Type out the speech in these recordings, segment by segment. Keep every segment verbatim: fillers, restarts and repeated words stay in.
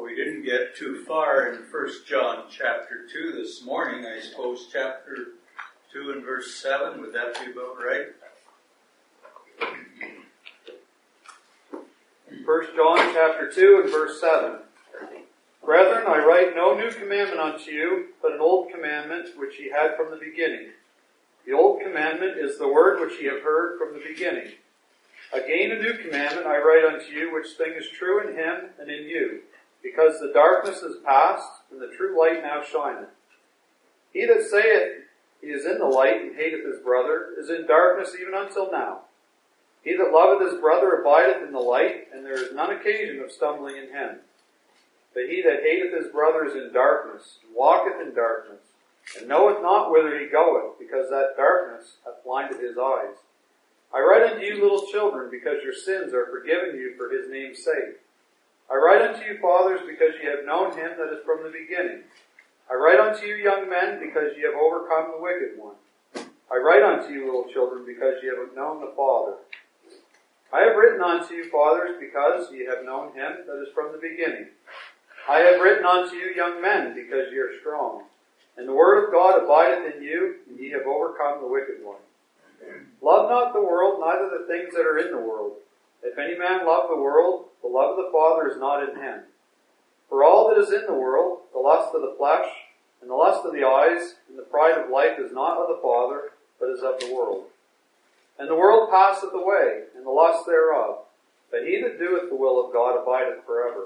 we didn't get too far in First John chapter two this morning. I suppose chapter two and verse seven, would that be about right? First John chapter two and verse seven. Brethren, I write no new commandment unto you, but an old commandment which ye had from the beginning. The old commandment is the word which ye have heard from the beginning. Again a new commandment I write unto you, which thing is true in him and in you, because the darkness is past, and the true light now shineth. He that saith he is in the light, and hateth his brother, is in darkness even until now. He that loveth his brother abideth in the light, and there is none occasion of stumbling in him. But he that hateth his brother is in darkness, and walketh in darkness, and knoweth not whither he goeth, because that darkness hath blinded his eyes. I write unto you, little children, because your sins are forgiven you for his name's sake. I write unto you, fathers, because ye have known him that is from the beginning. I write unto you, young men, because ye have overcome the wicked one. I write unto you, little children, because ye have known the Father. I have written unto you, fathers, because ye have known him that is from the beginning. I have written unto you, young men, because ye are strong. And the word of God abideth in you, and ye have overcome the wicked one. Love not the world, neither the things that are in the world. If any man love the world, the love of the Father is not in him. For all that is in the world, the lust of the flesh, and the lust of the eyes, and the pride of life is not of the Father, but is of the world. And the world passeth away, and the lust thereof. But he that doeth the will of God abideth forever.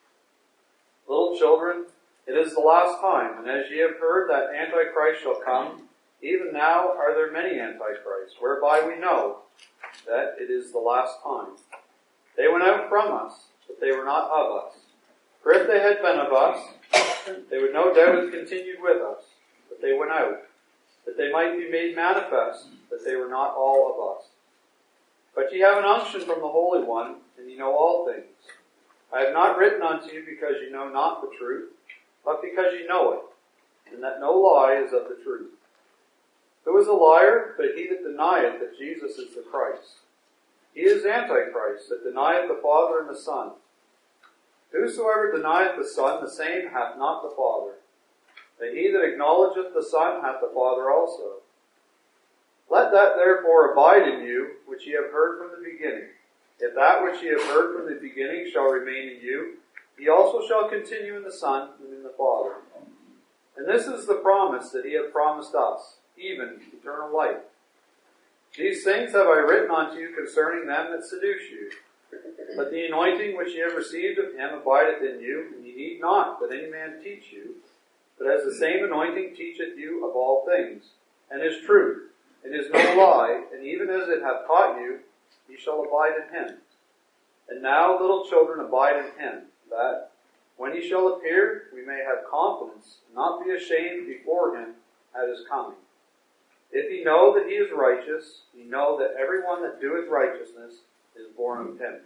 Little children, it is the last time, and as ye have heard that Antichrist shall come, even now are there many antichrists, whereby we know that it is the last time. They went out from us, but they were not of us. For if they had been of us, they would no doubt have continued with us. But they went out, that they might be made manifest, that they were not all of us. But ye have an unction from the Holy One, and ye know all things. I have not written unto you because ye know not the truth, but because ye know it, and that no lie is of the truth. Who is a liar, but he that denieth that Jesus is the Christ? He is Antichrist, that denieth the Father and the Son. Whosoever denieth the Son, the same hath not the Father. But he that acknowledgeth the Son hath the Father also. Let that therefore abide in you, which ye have heard from the beginning. If that which ye have heard from the beginning shall remain in you, ye also shall continue in the Son and in the Father. And this is the promise that he hath promised us, even eternal life. These things have I written unto you concerning them that seduce you. But the anointing which ye have received of him abideth in you, and ye need not that any man teach you, but as the same anointing teacheth you of all things, and is truth, it is no lie, and even as it hath taught you, ye shall abide in him. And now, little children, abide in him, that, when he shall appear, we may have confidence, and not be ashamed before him at his coming. If ye know that he is righteous, ye know that every one that doeth righteousness is born of him.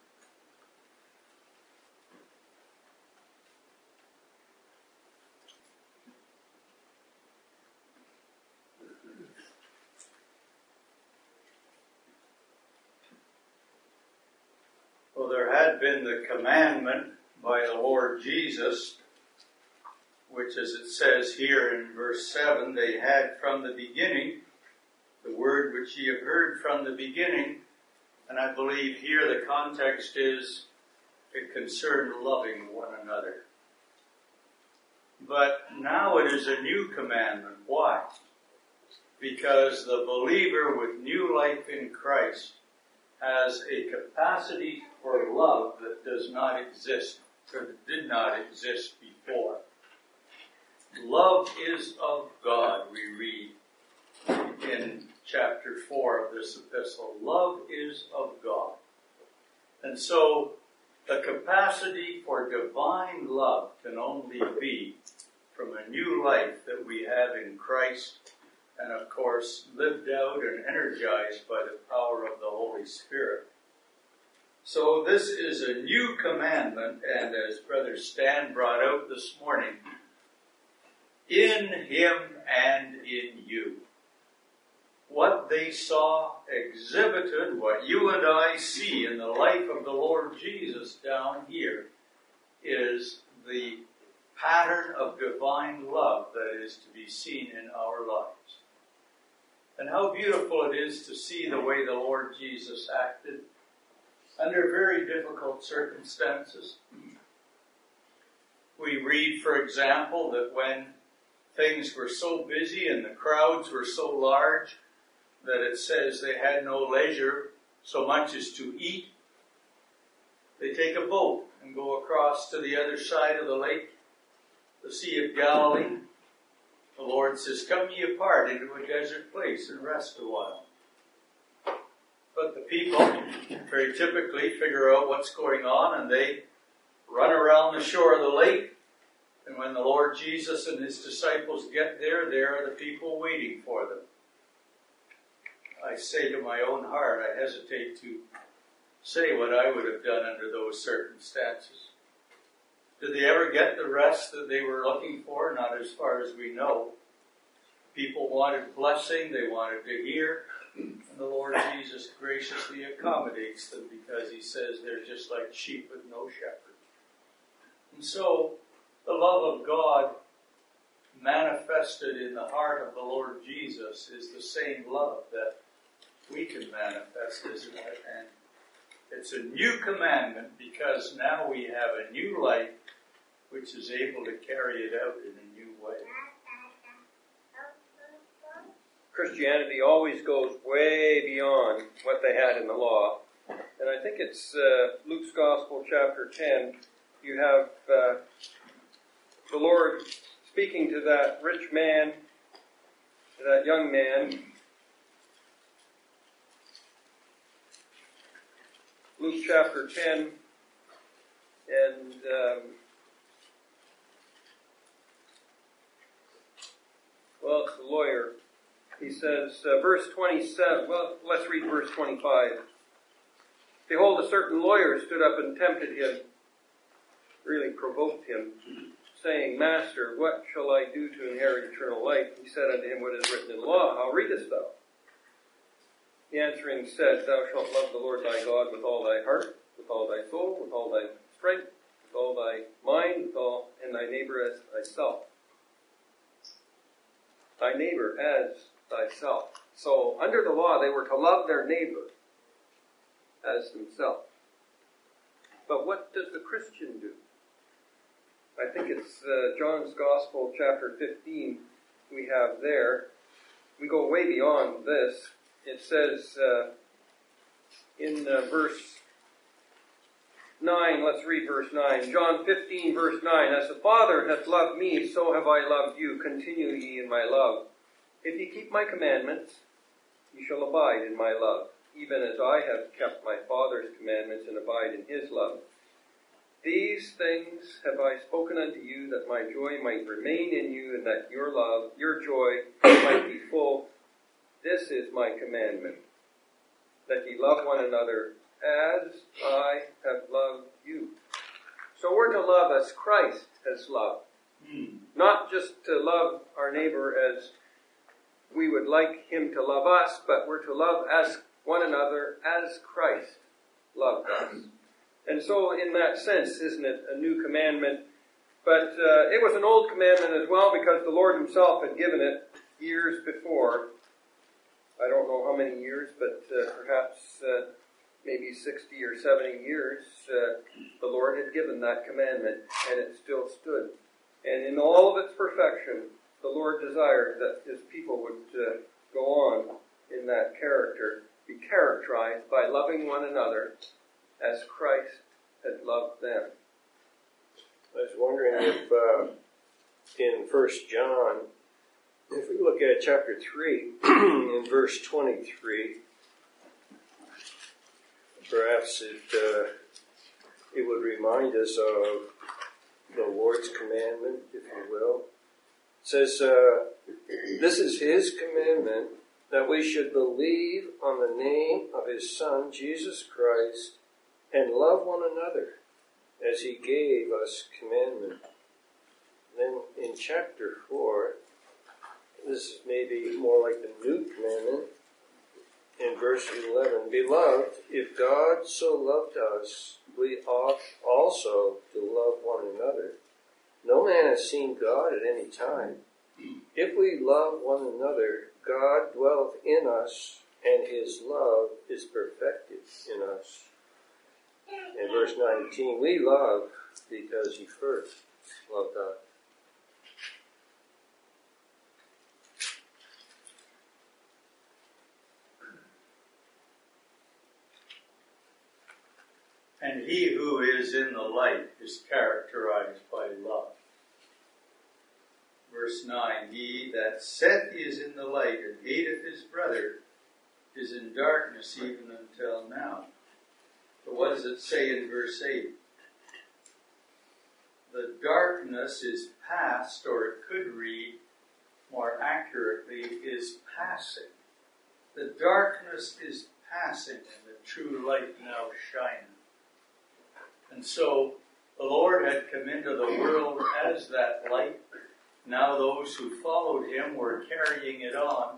Well, there had been the commandment by the Lord Jesus, which, as it says here in verse seven, they had from the beginning, the word which ye have heard from the beginning. And I believe here the context is it concerned loving one another. But now it is a new commandment. Why? Because the believer with new life in Christ has a capacity for love that does not exist, or that did not exist before. Love is of God, we read in chapter four of this epistle. Love is of God. And so the capacity for divine love can only be from a new life that we have in Christ, and of course lived out and energized by the power of the Holy Spirit. So this is a new commandment, and as Brother Stan brought out this morning, in him and in you. What they saw exhibited what you and I see in the life of the Lord Jesus down here. is the pattern of divine love that is to be seen in our lives. And how beautiful it is to see the way the Lord Jesus acted under very difficult circumstances. We read, for example, that when things were so busy and the crowds were so large that it says they had no leisure so much as to eat, they take a boat and go across to the other side of the lake, the Sea of Galilee. The Lord says, "Come ye apart into a desert place and rest a while." But the people very typically figure out what's going on, and they run around the shore of the lake. And when the Lord Jesus and his disciples get there, there are the people waiting for them. I say to my own heart, I hesitate to say what I would have done under those circumstances. Did they ever get the rest that they were looking for? Not as far as we know. People wanted blessing, they wanted to hear, and the Lord Jesus graciously accommodates them because he says they're just like sheep with no shepherd. And so, the love of God manifested in the heart of the Lord Jesus is the same love that we can manifest, isn't it? And it's a new commandment because now we have a new life which is able to carry it out in a new way. Christianity always goes way beyond what they had in the law. And I think it's uh, Luke's Gospel, chapter ten. You have uh, the Lord speaking to that rich man, to that young man. Luke chapter ten, and um, well, it's the lawyer. He says, uh, verse twenty-seven, well, let's read verse twenty-five. "Behold, a certain lawyer stood up and tempted him," really provoked him, saying, "Master, what shall I do to inherit eternal life?" He said unto him, "What is written in the law? How readest thou?" He answering said, "Thou shalt love the Lord thy God with all thy heart, with all thy soul, with all thy strength, with all thy mind, with all, and thy neighbor as thyself." Thy neighbor as thyself. So, under the law, they were to love their neighbor as themselves. But what does the Christian do? I think it's uh, John's Gospel, chapter fifteen, we have there. We go way beyond this. It says uh, in uh, verse nine, let's read verse nine. John fifteen, verse nine. "As the Father hath loved me, so have I loved you. Continue ye in my love. If ye keep my commandments, ye shall abide in my love, even as I have kept my Father's commandments and abide in his love. These things have I spoken unto you, that my joy might remain in you, and that your love, your joy, might be full. This is my commandment, that ye love one another as I have loved you." So we're to love as Christ has loved. Mm. Not just to love our neighbor as we would like him to love us, but we're to love as one another as Christ loved us. And so in that sense, isn't it a new commandment? But uh, it was an old commandment as well, because the Lord himself had given it years before. I don't know how many years, but uh, perhaps uh, maybe sixty or seventy years, uh, the Lord had given that commandment, and it still stood. And in all of its perfection, the Lord desired that his people would uh, go on in that character, be characterized by loving one another as Christ had loved them. I was wondering if uh, in First John, if we look at chapter three, in verse twenty-three, perhaps it, uh, it would remind us of the Lord's commandment, if you will. It says, uh, "This is his commandment, that we should believe on the name of his Son, Jesus Christ, and love one another, as he gave us commandment." Then in chapter four, this is maybe more like the new commandment, in verse eleven, "Beloved, if God so loved us, we ought also to love one another. No man has seen God at any time. If we love one another, God dwelleth in us, and his love is perfected in us. In verse nineteen, we love because he first loved us. And he who is in the light is characterized by love. Verse nine, he that saith he is in the light and hateth his brother is in darkness even until now. But what does it say in verse eight? The darkness is past, or it could read more accurately, is passing. The darkness is passing, and the true light now shineth. And so the Lord had come into the world as that light. Now those who followed him were carrying it on.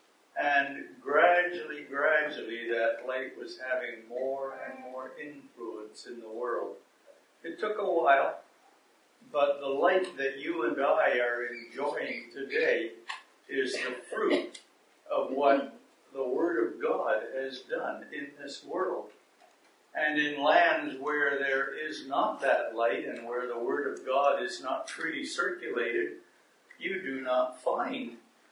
And gradually, gradually, that light was having more and more influence in the world. It took a while, but the light that you and I are enjoying today is the fruit of what the Word of God has done in this world. And in lands where there is not that light and where the Word of God is not freely circulated, you do not find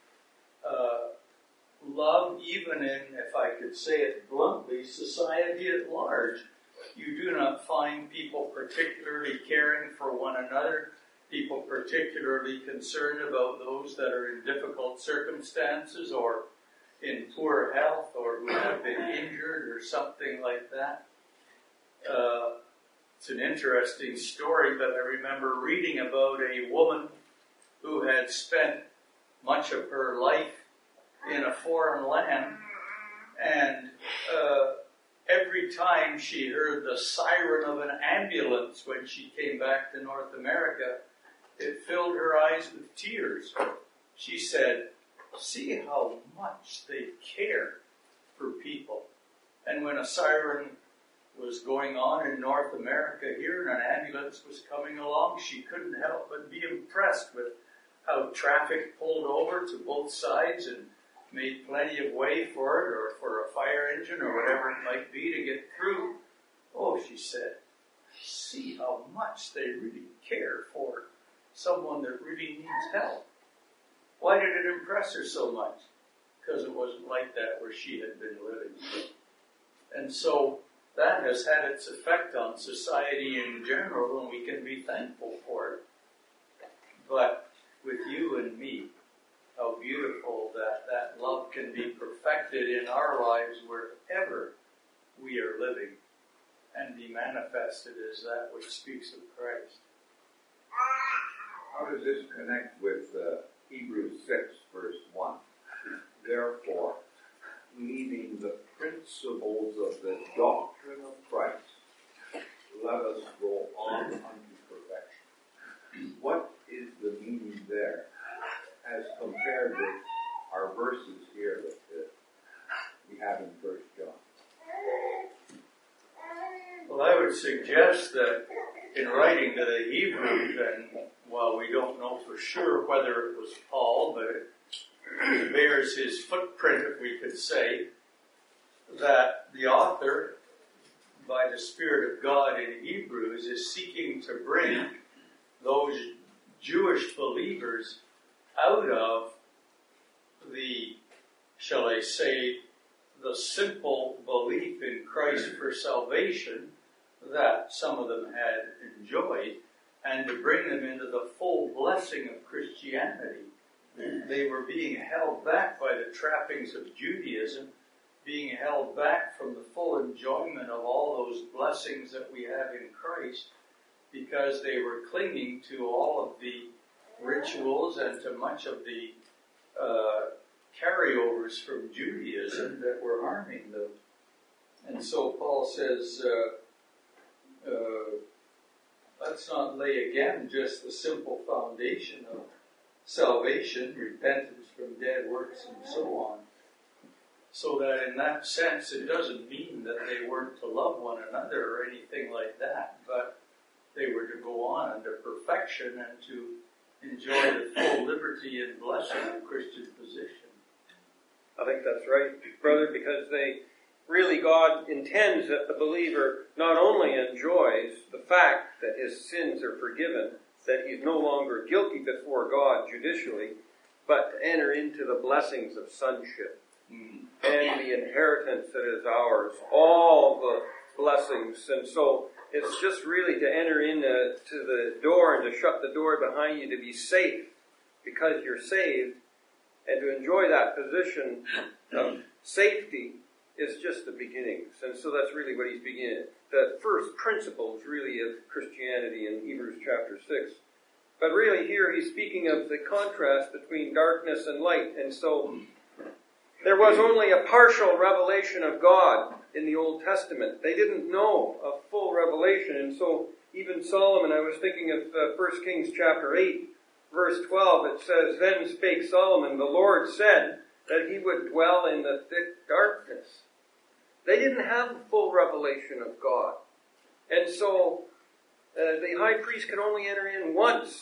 uh, love, even in, if I could say it bluntly, society at large. You do not find people particularly caring for one another, people particularly concerned about those that are in difficult circumstances or in poor health or who have been injured or something like that. Uh, it's an interesting story, but I remember reading about a woman who had spent much of her life in a foreign land, and uh, every time she heard the siren of an ambulance when she came back to North America, it filled her eyes with tears. She said, "See how much they care for people." And when a siren was going on in North America here and an ambulance was coming along, she couldn't help but be impressed with how traffic pulled over to both sides and made plenty of way for it, or for a fire engine or whatever it might be to get through. Oh, she said, see how much they really care for someone that really needs help. Why did it impress her so much? Because it wasn't like that where she had been living. And so that has had its effect on society in general, and we can be thankful for it. But with you and me, how beautiful that that love can be perfected in our lives wherever we are living and be manifested as that which speaks of Christ. How does this connect with uh, Hebrews six, verse one? Therefore, leaving the principles of the doctrine of Christ, let us go on unto perfection. What is the meaning there as compared with our verses here that uh, we have in First John? Well, I would suggest that in writing to the Hebrews, and while we don't know for sure whether it was Paul, but it bears his footprint, if we could say, that the author, by the Spirit of God in Hebrews, is seeking to bring those Jewish believers out of the, shall I say, the simple belief in Christ for salvation that some of them had enjoyed, and to bring them into the full blessing of Christianity. They were being held back by the trappings of Judaism, being held back from the full enjoyment of all those blessings that we have in Christ, because they were clinging to all of the rituals and to much of the uh, carryovers from Judaism that were harming them. And so Paul says, uh, uh, let's not lay again just the simple foundation of salvation, repentance from dead works, and so on. So that in that sense, it doesn't mean that they weren't to love one another or anything like that, but they were to go on unto perfection and to enjoy the full liberty and blessing of Christian position. I think that's right, brother, because they really, God intends that the believer not only enjoys the fact that his sins are forgiven, that he's no longer guilty before God judicially, but to enter into the blessings of sonship mm. and the inheritance that is ours, all the blessings. And so it's just really to enter into to the door and to shut the door behind you, to be safe because you're saved, and to enjoy that position of safety is just the beginnings. And so that's really what he's beginning. The first principles really of Christianity in Hebrews chapter six. But really here he's speaking of the contrast between darkness and light. And so there was only a partial revelation of God in the Old Testament. They didn't know a full revelation. And so even Solomon, I was thinking of uh, First Kings chapter eight, verse twelve, it says, "Then spake Solomon, the Lord said that he would dwell in the thick darkness." They didn't have a full revelation of God. And so uh, the high priest could only enter in once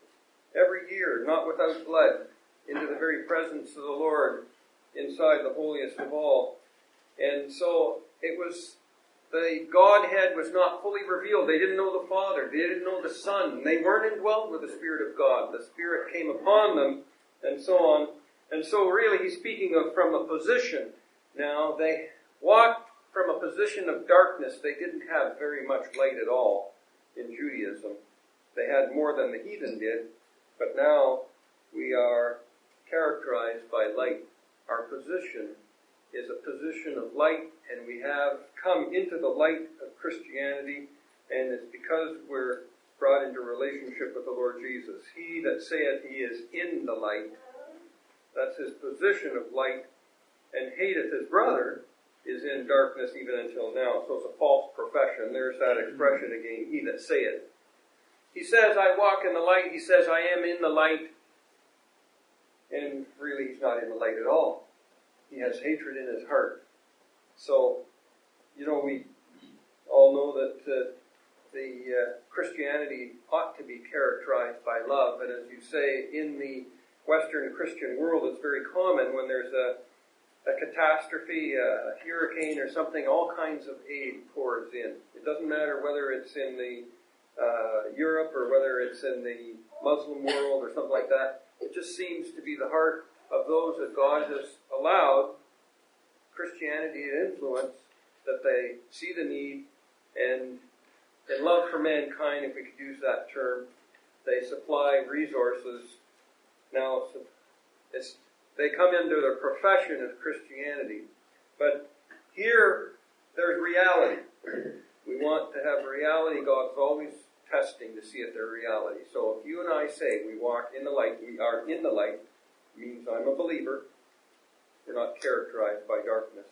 every year, not without blood, into the very presence of the Lord inside the holiest of all. And so it was, the Godhead was not fully revealed. They didn't know the Father. They didn't know the Son. They weren't indwelt with the Spirit of God. The Spirit came upon them, and so on. And so really he's speaking of from a position. Now, they walked from a position of darkness. They didn't have very much light at all in Judaism. They had more than the heathen did, but now we are characterized by light. Our position is a position of light, and we have come into the light of Christianity, and it's because we're brought into relationship with the Lord Jesus. He that saith he is in the light, that's his position of light, and hateth his brother, is in darkness even until now. So it's a false profession. There's that expression again, he that saith. He says, I walk in the light. He says, I am in the light. And really, he's not in the light at all. He has hatred in his heart. So, you know, we all know that uh, the uh, Christianity ought to be characterized by love. And as you say, in the Western Christian world, it's very common when there's a a catastrophe, a hurricane or something, all kinds of aid pours in. It doesn't matter whether it's in the uh, Europe or whether it's in the Muslim world or something like that. It just seems to be the heart of those that God has allowed Christianity to influence, that they see the need, and in love for mankind, if we could use that term, they supply resources. Now, it's They come into the profession of Christianity. But here, there's reality. We want to have reality. God's always testing to see if they're reality. So if you and I say we walk in the light, we are in the light, means I'm a believer. We're not characterized by darkness.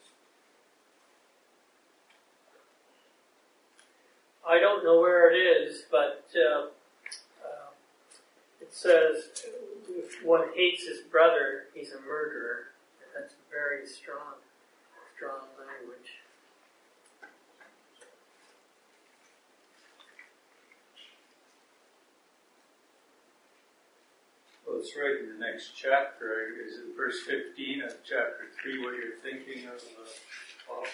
I don't know where it is, but uh, uh, it says, if one hates his brother, he's a murderer. That's very strong, strong language. Well, it's right in the next chapter. Is it verse fifteen of chapter three what you're thinking of? Uh, Paul?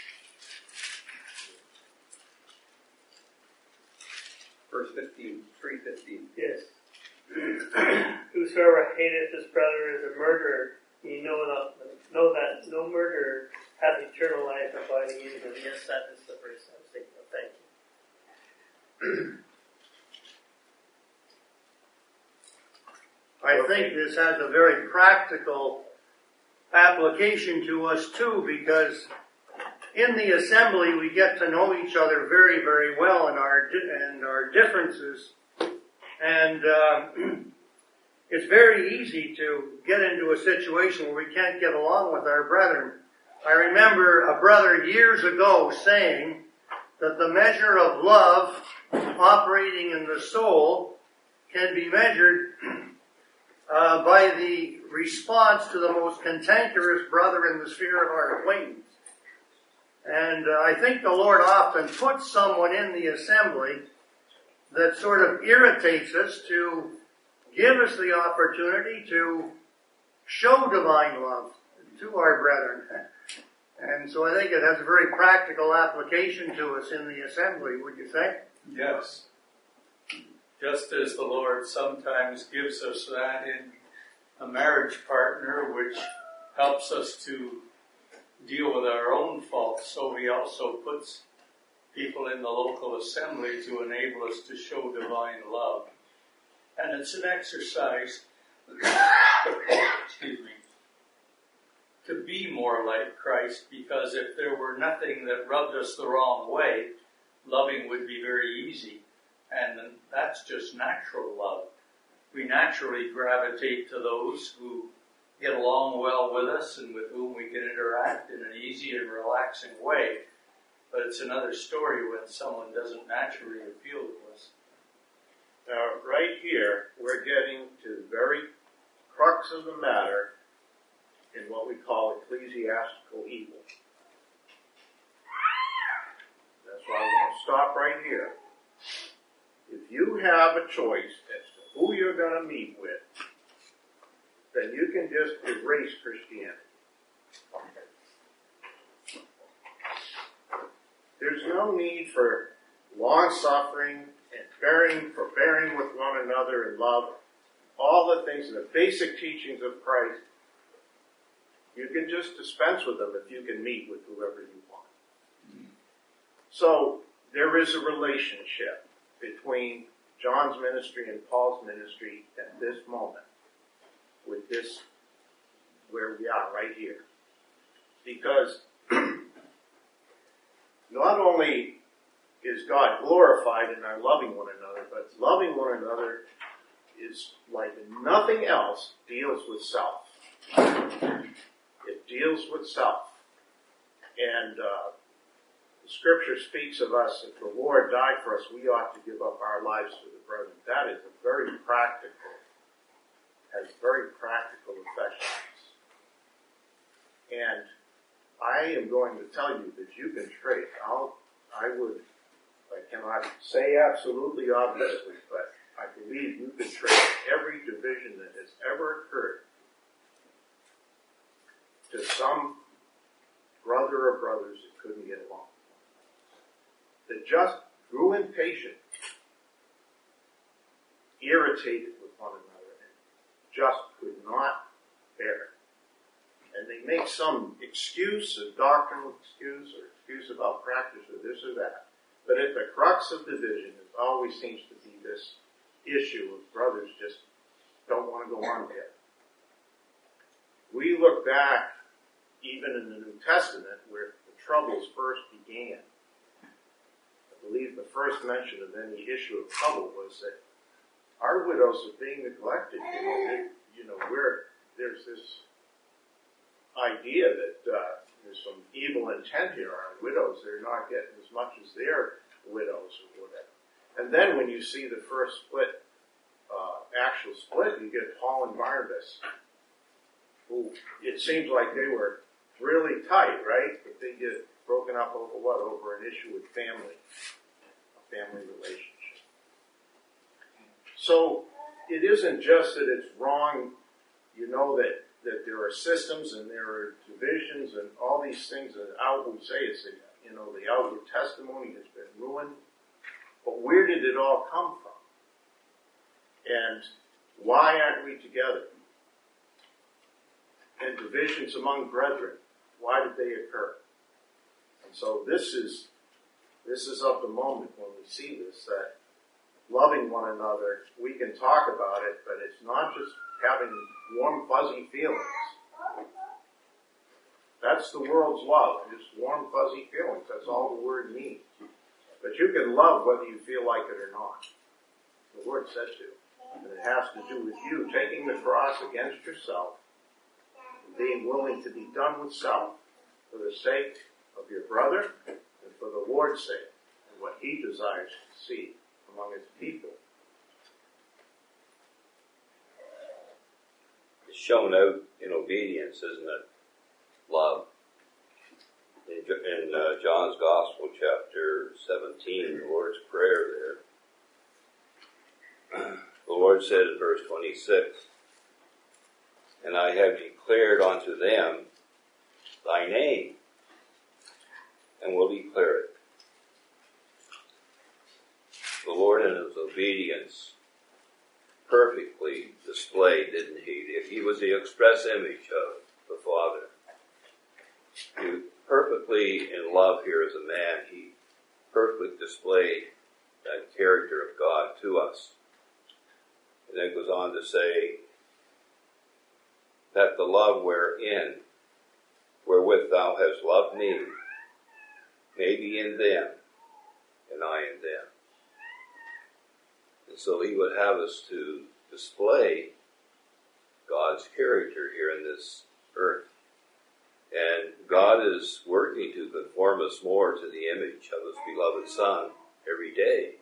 Verse fifteen, three fifteen. Yes. Whosoever hateth his brother is a murderer. Ye know not, know that no murderer hath eternal life abiding in him. Yes, that is the verse I was thinking of. Thank you. I think this has a very practical application to us too, because in the assembly we get to know each other very, very well and our and our differences. And uh, it's very easy to get into a situation where we can't get along with our brethren. I remember a brother years ago saying that the measure of love operating in the soul can be measured uh, by the response to the most cantankerous brother in the sphere of our acquaintance. And uh, I think the Lord often puts someone in the assembly that sort of irritates us to give us the opportunity to show divine love to our brethren. And so I think it has a very practical application to us in the assembly, would you think? Yes. Just as the Lord sometimes gives us that in a marriage partner, which helps us to deal with our own faults, so He also puts people in the local assembly to enable us to show divine love. And it's an exercise, excuse me, to be more like Christ, because if there were nothing that rubbed us the wrong way, loving would be very easy. And that's just natural love. We naturally gravitate to those who get along well with us and with whom we can interact in an easy and relaxing way. But it's another story when someone doesn't naturally appeal to us. Now, right here, we're getting to the very crux of the matter in what we call ecclesiastical evil. That's why we're going to stop right here. If you have a choice as to who you're going to meet with, then you can just erase Christianity. There's no need for long-suffering and bearing, forbearing with one another in love. All the things, the basic teachings of Christ, you can just dispense with them if you can meet with whoever you want. So, there is a relationship between John's ministry and Paul's ministry at this moment, with this, where we are right here. Because not only is God glorified in our loving one another, but loving one another is like nothing else deals with self. It deals with self. And uh, the Scripture speaks of us, if the Lord died for us, we ought to give up our lives for the brethren. That is a very practical, has very practical effects. And I am going to tell you that you can trace. I'll, I would, I cannot say absolutely obviously, but I believe you can trace every division that has ever occurred to some brother or brothers that couldn't get along, that just grew impatient, irritated with one another, and just could not bear it. And they make some excuse, a doctrinal excuse, or excuse about practice, or this or that. But at the crux of division, it always seems to be this issue of brothers just don't want to go on together. We look back, even in the New Testament, where the troubles first began. I believe the first mention of any issue of trouble was that our widows are being neglected. You know, they, you know we're, there's this idea that uh, there's some evil intent here. Our widows, they're not getting as much as their widows or whatever. And then when you see the first split, uh, actual split, you get Paul and Barnabas, who it seems like they were really tight, right? But they get broken up over what? Over an issue with family, a family relationship. So it isn't just that it's wrong, you know, that that there are systems and there are divisions and all these things that outward say it's, you know, the outward testimony has been ruined. But where did it all come from? And why aren't we together? And divisions among brethren, why did they occur? And so this is, this is of the moment when we see this, that loving one another, we can talk about it, but it's not just having warm, fuzzy feelings. That's the world's love, just warm, fuzzy feelings. That's all the word means. But you can love whether you feel like it or not. The word says to. And it has to do with you taking the cross against yourself, being willing to be done with self for the sake of your brother and for the Lord's sake and what He desires to see among His people. It's shown out in obedience, isn't it? Love. In, in uh, John's Gospel, chapter seventeen, the Lord's Prayer there, Lord said in verse twenty-six, and I have declared unto them thy name, and will declare it. The Lord in his obedience perfectly displayed, didn't he? If he was the express image of the Father. He perfectly in love here as a man, he perfectly displayed that character of God to us. And then it goes on to say that the love wherein, wherewith thou hast loved me, may be in them, and I in them. And so he would have us to display God's character here in this earth. And God is working to conform us more to the image of his beloved Son every day.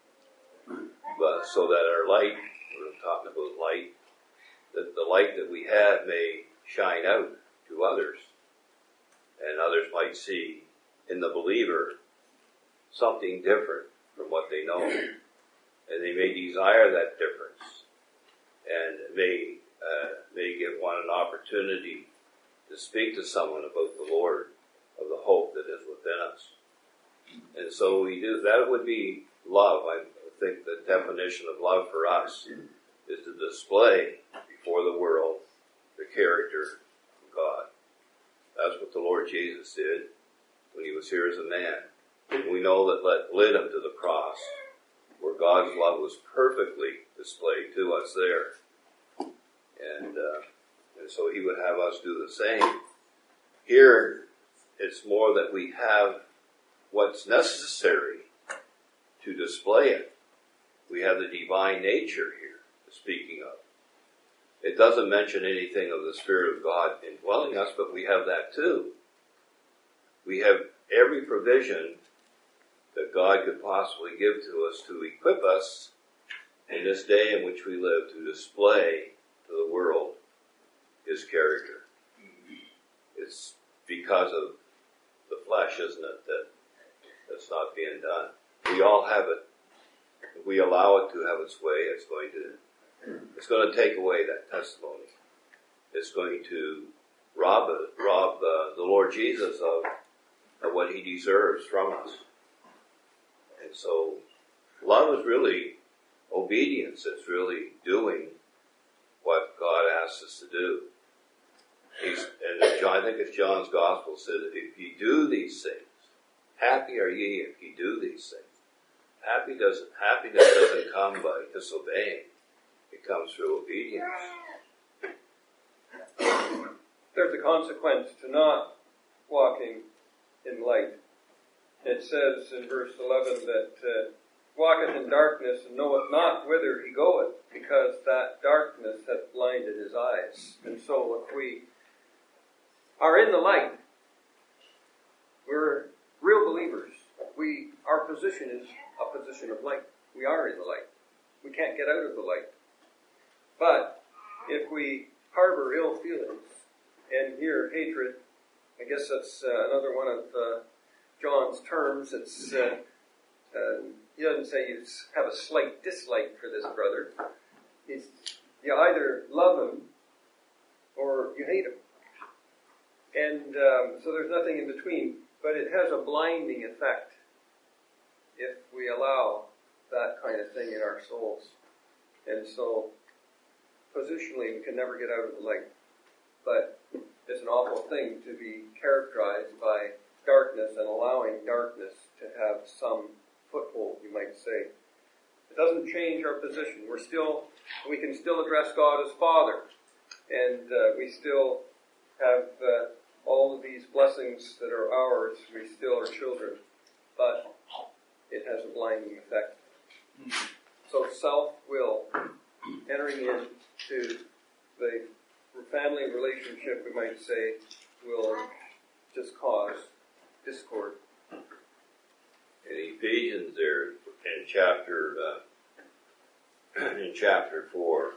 But so that our light, we're talking about light, that the light that we have may shine out to others. And others might see in the believer something different from what they know. And they may desire that difference. And may, uh, may give one an opportunity to speak to someone about the Lord, of the hope that is within us. And so we do, that would be love. I think the definition of love for us is to display before the world the character of God. That's what the Lord Jesus did when he was here as a man. And we know that that led him to the cross, where God's love was perfectly displayed to us there. And, uh, and so he would have us do the same. Here, it's more that we have what's necessary to display it. We have the divine nature here, speaking of. It doesn't mention anything of the Spirit of God indwelling us, but we have that too. We have every provision that God could possibly give to us to equip us in this day in which we live to display to the world his character. It's because of the flesh, isn't it, that that's not being done. We all have it. If we allow it to have its way, it's going to it's going to take away that testimony. It's going to rob it, rob uh, the Lord Jesus of, of what he deserves from us. And so, love is really obedience. It's really doing what God asks us to do. He's, and John, I think it's John's Gospel said, if you do these things, happy are ye if you do these things. Happy doesn't, happiness doesn't come by disobeying. It comes through obedience. There's a consequence to not walking in light. It says in verse eleven that uh, walketh in darkness and knoweth not whither he goeth, because that darkness hath blinded his eyes. And so if we are in the light, we're real believers. We, our position is a position of light. We are in the light. We can't get out of the light. But if we harbor ill feelings and hear hatred, I guess that's uh, another one of uh, John's terms. It's uh, uh, he doesn't say you have a slight dislike for this brother. He's, you either love him or you hate him. And um, so there's nothing in between. But it has a blinding effect if we allow that kind of thing in our souls. And so, positionally, we can never get out of the light. But it's an awful thing to be characterized by darkness and allowing darkness to have some foothold, you might say. It doesn't change our position. We're still, we can still address God as Father. And uh, we still have uh, all of these blessings that are ours. We still are children. But it has a blinding effect. So self-will, entering into the family relationship, we might say, will just cause discord. In Ephesians there, in chapter, uh, in chapter four,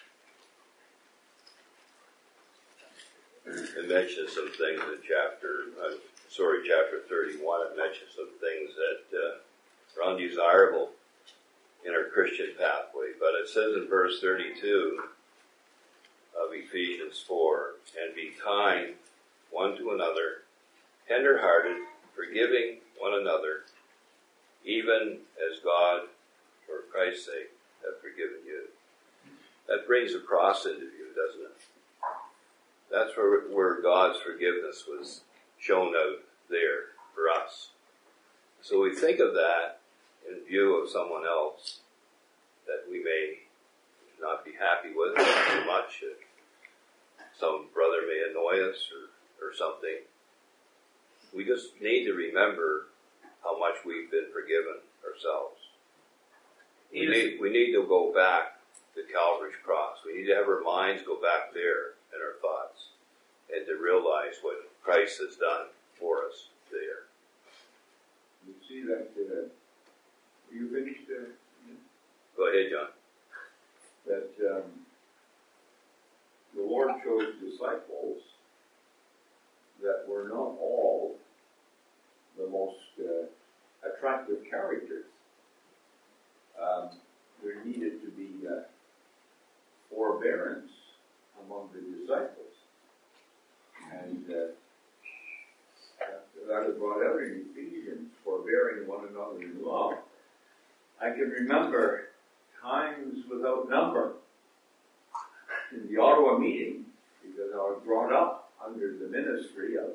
it mentions some things in chapter, uh, sorry, chapter thirty-one, it mentions some things that uh, are undesirable in our Christian pathway. But it says in verse thirty-two of Ephesians four, and be kind one to another, tender-hearted, forgiving one another, even as God, for Christ's sake, hath forgiven you. That brings a cross into view, doesn't it? That's where, where God's forgiveness was shown out there for us. So we think of that in view of someone else that we may not be happy with too much. Some brother may annoy us or, or something. We just need to remember how much we've been forgiven ourselves. We need, we need to go back to Calvary's cross. We need to have our minds go back there in our thoughts and to realize what Christ has done for us there. You see that, uh, you finished, uh, Go ahead, John. that um, the Lord chose disciples that were not all the most uh, attractive characters. Um, there needed to be uh, forbearance among the disciples. And uh, that, that is brought out in Ephesians, forbearing one another in love. I can remember times without number in the Ottawa meeting, because I was brought up under the ministry of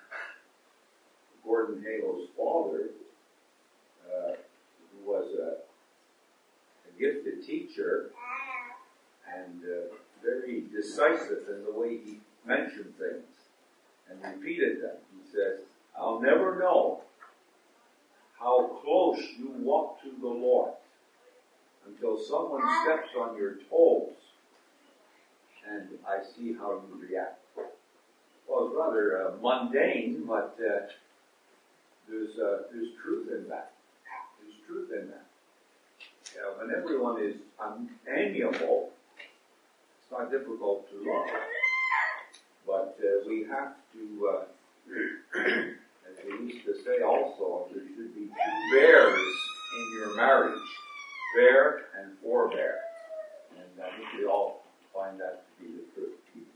Gordon Halo's father, uh, who was a, a gifted teacher and uh, very decisive in the way he mentioned things and repeated them. He says, I'll never know how close you walk to the Lord until someone steps on your toes and I see how you react. Well, it's rather uh, mundane, but uh, there's uh, there's truth in that. There's truth in that. Yeah, when everyone is um, amiable, it's not difficult to love. But uh, we have to, uh, as we used to say also, there should be two bears in your marriage, bear and forbear. And I think we all find that to be the truth.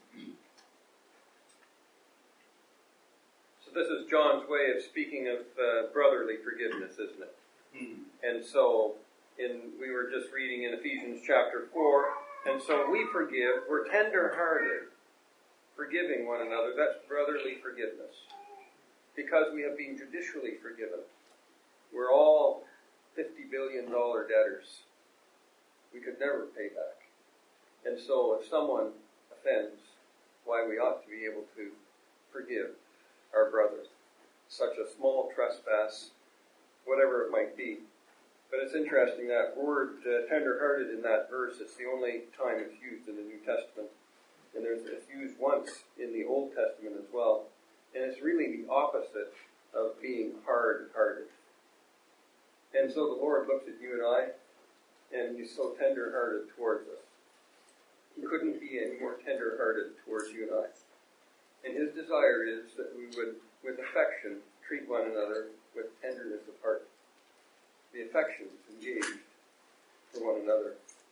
So this is John's way of speaking of uh, brotherly forgiveness, isn't it? Mm-hmm. And so, in we were just reading in Ephesians chapter four, and so we forgive, we're tender-hearted, forgiving one another. That's brotherly forgiveness. Because we have been judicially forgiven. We're all fifty billion dollars debtors. We could never pay back. And so if someone offends, why we ought to be able to forgive our brother. Such a small trespass, whatever it might be. But it's interesting that word uh, tender-hearted in that verse, it's the only time it's used in the New Testament. And there's, it's used once in the Old Testament as well. And it's really the opposite of being hard-hearted. And so the Lord looks at you and I, and He's so tender-hearted towards us. He couldn't be any more tender-hearted towards you and I. And His desire is that we would, with affection, treat one another with tenderness of heart. The affections engaged for one another.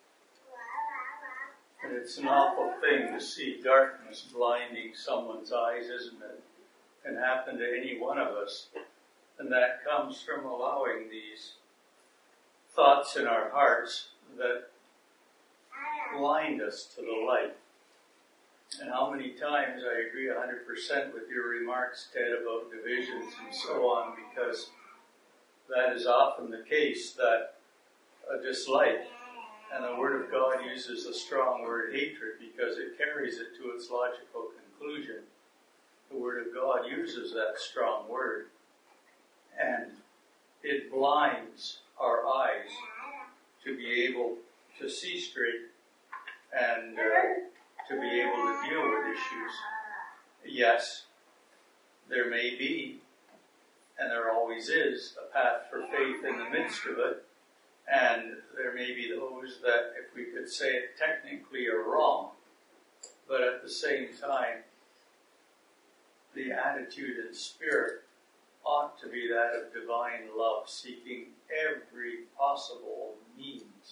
And it's an awful thing to see darkness blinding someone's eyes, isn't it? It can happen to any one of us. And that comes from allowing these thoughts in our hearts that blind us to the light. And how many times I agree one hundred percent with your remarks, Ted, about divisions and so on, because that is often the case, that a dislike. And the Word of God uses the strong word hatred because it carries it to its logical conclusion. The Word of God uses that strong word. And it blinds our eyes to be able to see straight and uh, to be able to deal with issues. Yes, there may be, and there always is, a path for faith in the midst of it. And there may be those that, if we could say it technically, are wrong. But at the same time, the attitude and spirit ought to be that of divine love, seeking every possible means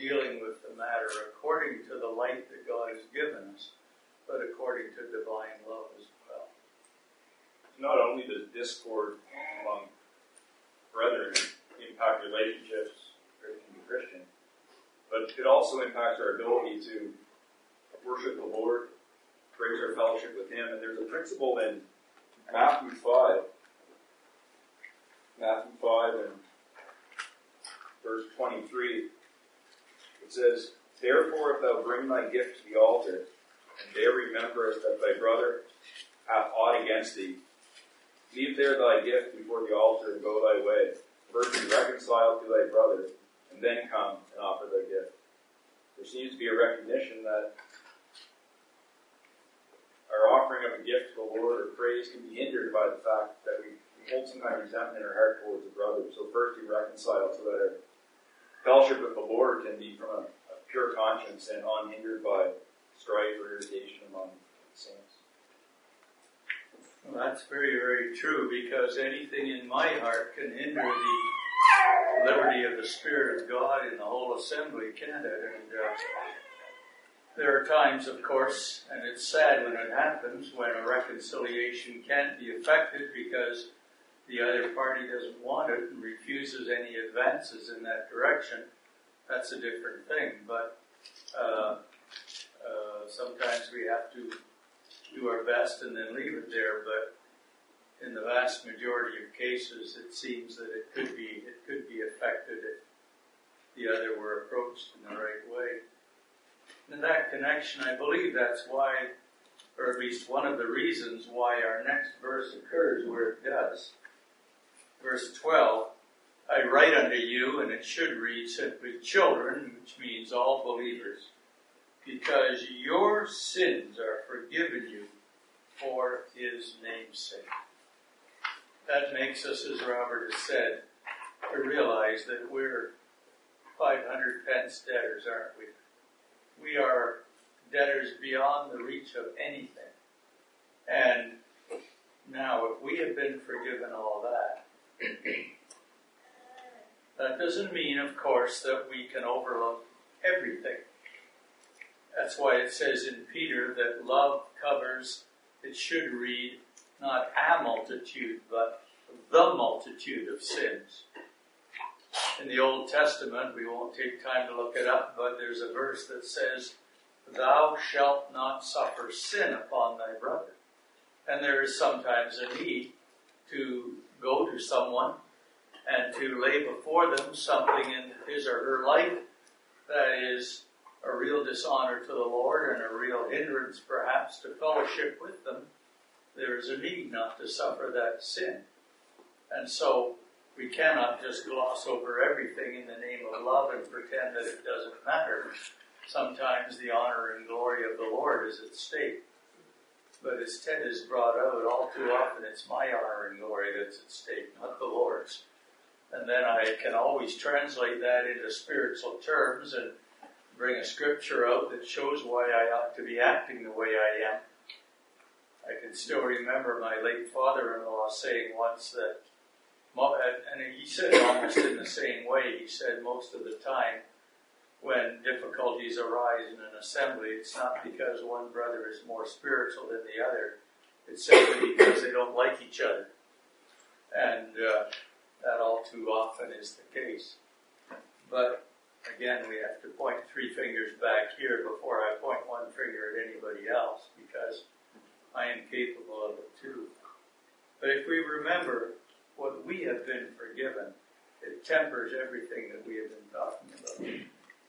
dealing with the matter according to the light that God has given us, but according to divine love as well. Not only does discord among brethren impact relationships, Christian to Christian, but it also impacts our ability to worship the Lord, praise our fellowship with Him. And there's a principle in Matthew five, Matthew five and verse twenty-three. It says, "Therefore if thou bring thy gift to the altar, and there rememberest that thy brother hath aught against thee, leave there thy gift before the altar and go thy way. First be reconciled to thy brother, and then come and offer thy gift." There seems to be a recognition that our offering of a gift to the Lord or praise can be hindered by the fact that we hold some kind of resentment in our heart towards a brother. So first be reconciled so that our fellowship with the Lord can be from a, a pure conscience and unhindered by strife or irritation among the saints. Well, that's very, very true, because anything in my heart can hinder the liberty of the Spirit of God in the whole assembly, can't it? And uh, there are times, of course, and it's sad when it happens, when a reconciliation can't be effected because the other party doesn't want it and refuses any advances in that direction. That's a different thing, but uh, uh, sometimes we have to do our best and then leave it there, but in the vast majority of cases, it seems that it could be it could be affected if the other were approached in the right way. In that connection, I believe that's why, or at least one of the reasons why our next verse occurs where it does. Verse twelve, "I write unto you," and it should read simply "children," which means all believers, "because your sins are forgiven you for His name's sake." That makes us, as Robert has said, to realize that we're five hundred pence debtors, aren't we? We are debtors beyond the reach of anything. And now, if we have been forgiven all that, that doesn't mean, of course, that we can overlook everything. That's why it says in Peter that love covers, it should read, not a multitude, but the multitude of sins. In the Old Testament, we won't take time to look it up, but there's a verse that says, "Thou shalt not suffer sin upon thy brother." And there is sometimes a need to go to someone and to lay before them something in his or her life that is a real dishonor to the Lord and a real hindrance perhaps to fellowship with them. There is a need not to suffer that sin. And so we cannot just gloss over everything in the name of love and pretend that it doesn't matter. Sometimes the honor and glory of the Lord is at stake. But as Ted has brought out, all too often it's my honor and glory that's at stake, not the Lord's. And then I can always translate that into spiritual terms and bring a scripture out that shows why I ought to be acting the way I am. I can still remember my late father-in-law saying once that, and he said it almost in the same way, he said most of the time when difficulties arise in an assembly, it's not because one brother is more spiritual than the other, it's simply because they don't like each other. And uh, that all too often is the case. But again, we have to point three fingers back here before I point one finger at anybody else, because I am capable of it too. But if we remember what we have been forgiven, it tempers everything that we have been talking about.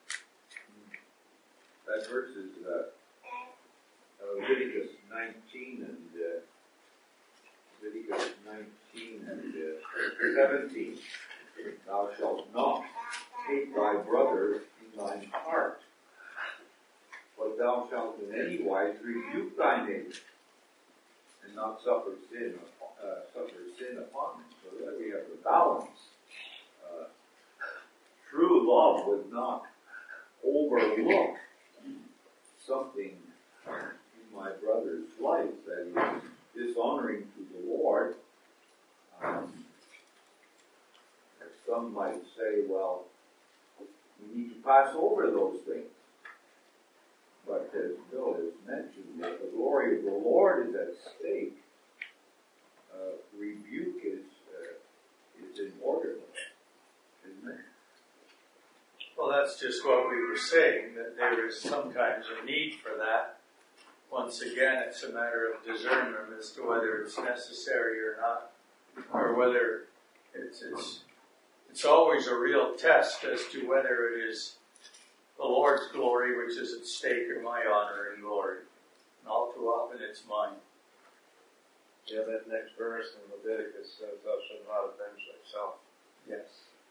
That verse is uh, uh, Leviticus nineteen and uh, Leviticus nineteen and uh, seventeen. "Thou shalt not hate thy brother in thine heart, but thou shalt in any wise rebuke thy neighbor, and not suffer sin, uh, suffer sin upon him." So there we have the balance. Uh, true love would not overlook something in my brother's life that is dishonoring to the Lord. Um, as some might say, well, we we need to pass over those things. But as Bill has mentioned, that the glory of the Lord is at stake. Uh, rebuke is uh, is in order, isn't it? Well, that's just what we were saying, that there is sometimes a need for that. Once again, it's a matter of discernment as to whether it's necessary or not, or whether it's it's it's always a real test as to whether it is the Lord's glory which is at stake or my honor and glory. And all too often it's mine. Yeah, that next verse in Leviticus says, "Thou shalt not avenge thyself." Yes.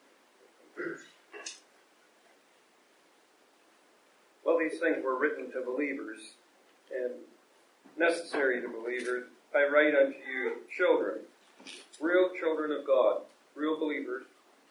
Well, these things were written to believers and necessary to believers. I write unto you, children, real children of God, real believers,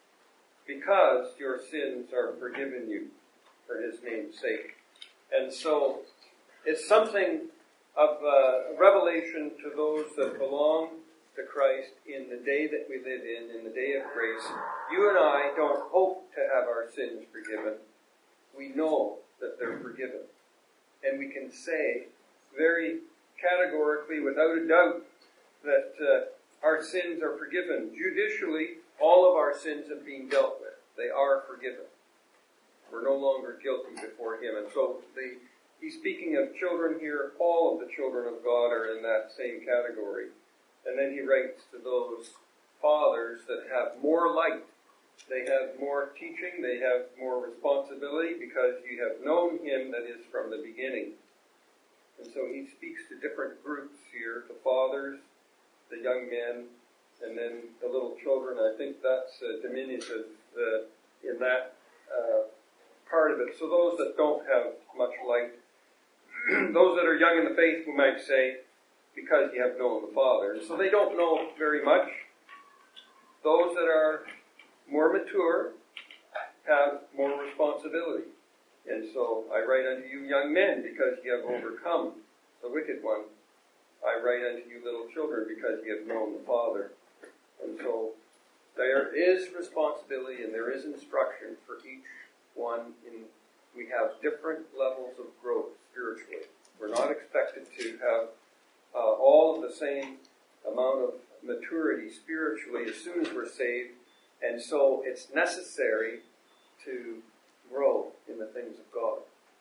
because your sins are forgiven you for his name's sake. And so it's something of a revelation to those that belong to Christ in the day that we live in, in the day of grace. You and I don't hope to have our sins forgiven. We know that they're forgiven. And we can say very categorically, without a doubt, that uh, our sins are forgiven. Judicially, all of our sins have been dealt with. They are forgiven. We're no longer guilty before him. And so the, he's speaking of children here. All of the children of God are in that same category. And then he writes to those fathers that have more light. They have more teaching. They have more responsibility because you have known him that is from the beginning. And so he speaks to different groups here, the fathers, the young men, and then the little children. I think that's uh, diminutive uh, in that uh, part of it. So those that don't have much light, those that are young in the faith, we might say, because you have known the Father. And so they don't know very much. Those that are more mature have more responsibility. And so I write unto you young men because you have overcome the wicked one. I write unto you little children because you have known the Father. And so there is responsibility and there is instruction for each one. In we have different levels of growth spiritually. We're not expected to have uh, all of the same amount of maturity spiritually as soon as we're saved. And so it's necessary to grow in the things of God.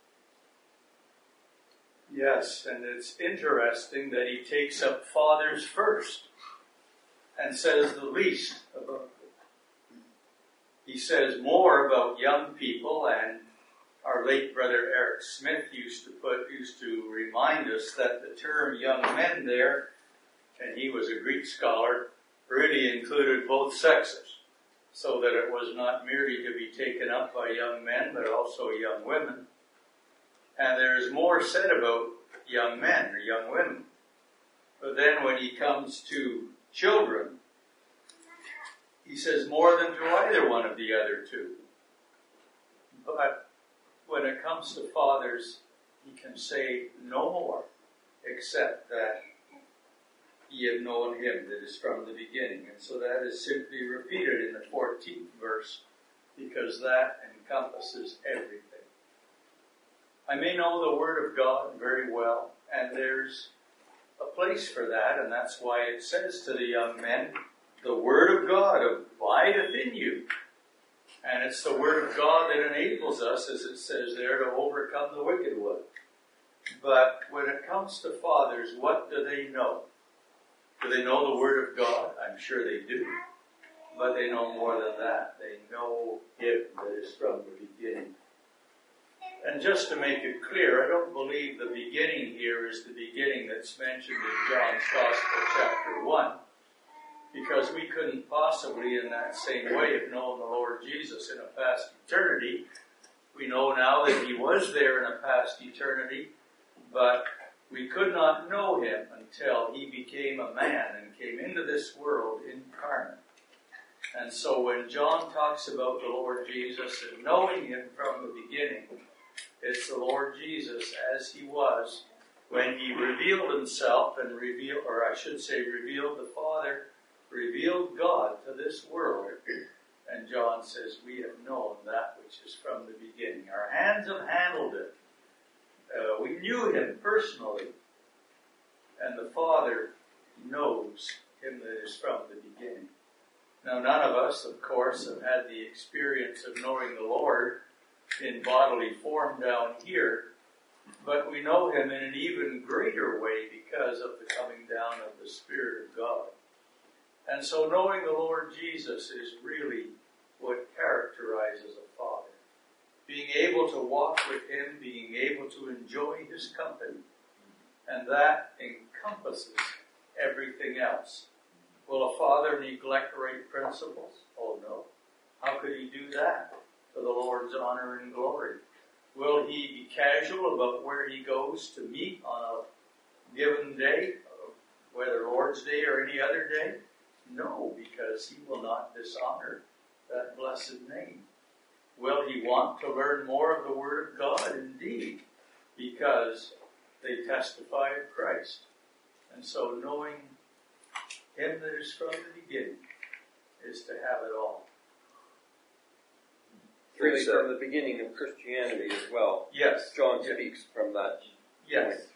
Yes, and it's interesting that he takes up fathers first and says the least about them. He says more about young people, and our late brother Eric Smith used to put used to remind us that the term young men there, and he was a Greek scholar, really included both sexes, so that it was not merely to be taken up by young men, but also young women. And there is more said about young men or young women. But then when he comes to children, he says more than to either one of the other two. But when it comes to fathers, he can say no more, except that ye have known him that is from the beginning. And so that is simply repeated in the fourteenth verse, because that encompasses everything. I may know the Word of God very well, and there's a place for that, and that's why it says to the young men, the Word of God abideth in you. And it's the Word of God that enables us, as it says there, to overcome the wicked one. But when it comes to fathers, what do they know? Do they know the Word of God? I'm sure they do. But they know more than that. They know Him that is from the beginning. And just to make it clear, I don't believe the beginning here is the beginning that's mentioned in John's Gospel, chapter one. Because we couldn't possibly, in that same way, have known the Lord Jesus in a past eternity. We know now that He was there in a past eternity, but we could not know Him until He became a man and came into this world incarnate. And so when John talks about the Lord Jesus and knowing Him from the beginning, it's the Lord Jesus as He was when He revealed Himself and revealed, or I should say revealed the Father, revealed God to this world. And John says, we have known that which is from the beginning. Our hands have handled it. Uh, we knew him personally. And the Father knows him that is from the beginning. Now, none of us, of course, have had the experience of knowing the Lord in bodily form down here, but we know him in an even greater way because of the coming down of the Spirit of God. And so knowing the Lord Jesus is really what characterizes a father. Being able to walk with him, being able to enjoy his company. And that encompasses everything else. Will a father neglect right principles? Oh no. How could he do that? For the Lord's honor and glory. Will he be casual about where he goes to meet on a given day, whether Lord's Day or any other day? No, because he will not dishonor that blessed name. Will he want to learn more of the Word of God? Indeed, because they testify of Christ. And so knowing him that is from the beginning is to have it all. Really from the beginning of Christianity as well. Yes. John yes. speaks from that. Yes. point.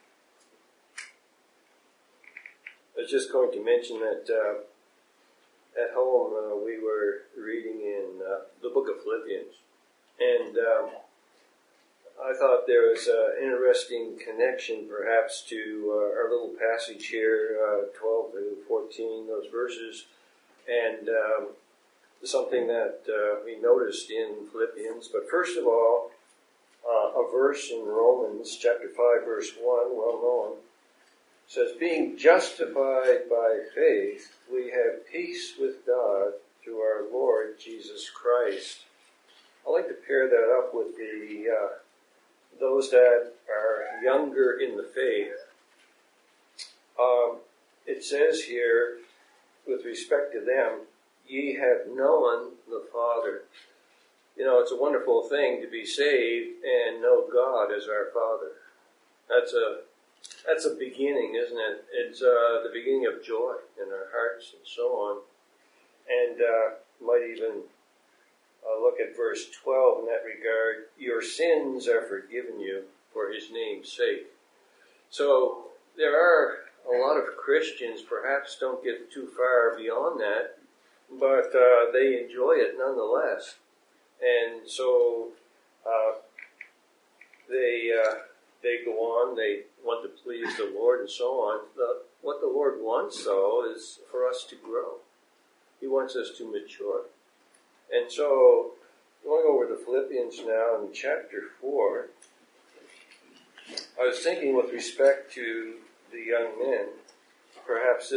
I was just going to mention that uh, at home uh, we were reading in uh, the book of Philippians, and um, I thought there was an interesting connection perhaps to uh, our little passage here, uh, twelve to fourteen, those verses, and um, something that uh, we noticed in Philippians. But first of all, uh, a verse in Romans chapter five, verse one, well known, says, being justified by faith, we have peace with God through our Lord Jesus Christ. I like to pair that up with the uh, those that are younger in the faith. Um, it says here, with respect to them, ye have known the Father. You know, it's a wonderful thing to be saved and know God as our Father. That's a That's a beginning, isn't it? It's uh, the beginning of joy in our hearts and so on. And uh, might even uh, look at verse twelve in that regard. Your sins are forgiven you for his name's sake. So there are a lot of Christians perhaps don't get too far beyond that, but uh, they enjoy it nonetheless. And so uh, they... Uh, They go on, they want to please the Lord and so on. The, what the Lord wants, though, is for us to grow. He wants us to mature. And so, going over to Philippians now in chapter four, I was thinking with respect to the young men, perhaps